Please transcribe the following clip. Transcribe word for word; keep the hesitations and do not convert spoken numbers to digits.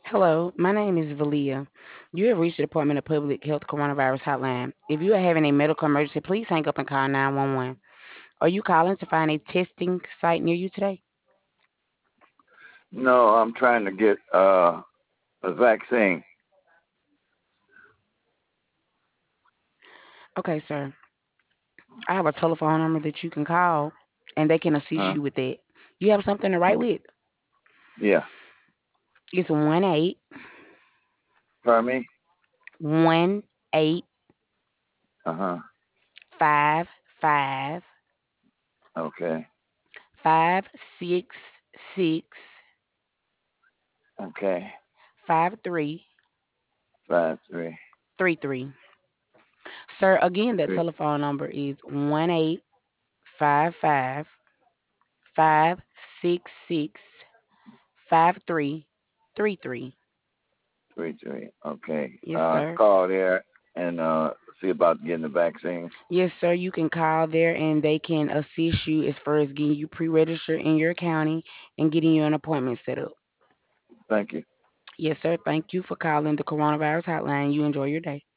Hello, my name is Valia. You have reached the Department of Public Health Coronavirus Hotline. If you are having a medical emergency, please hang up and call nine one one. Are you calling to find a testing site near you today? No, I'm trying to get uh, a vaccine. Okay, sir. I have a telephone number that you can call and they can assist Huh? you with that. You have something to write Okay. with? Yeah. It's one eight Pardon me? one eight Uh huh. five five Okay. five six six Okay. five three Five three three three. Sir, again, that three telephone number is one eight five five five six six five three three three. three three. Okay. Yes, Uh, sir. call there and uh, see about getting the vaccine. Yes, sir. You can call there and they can assist you as far as getting you pre-registered in your county and getting you an appointment set up. Thank you. Yes, sir. Thank you for calling the coronavirus hotline. You enjoy your day.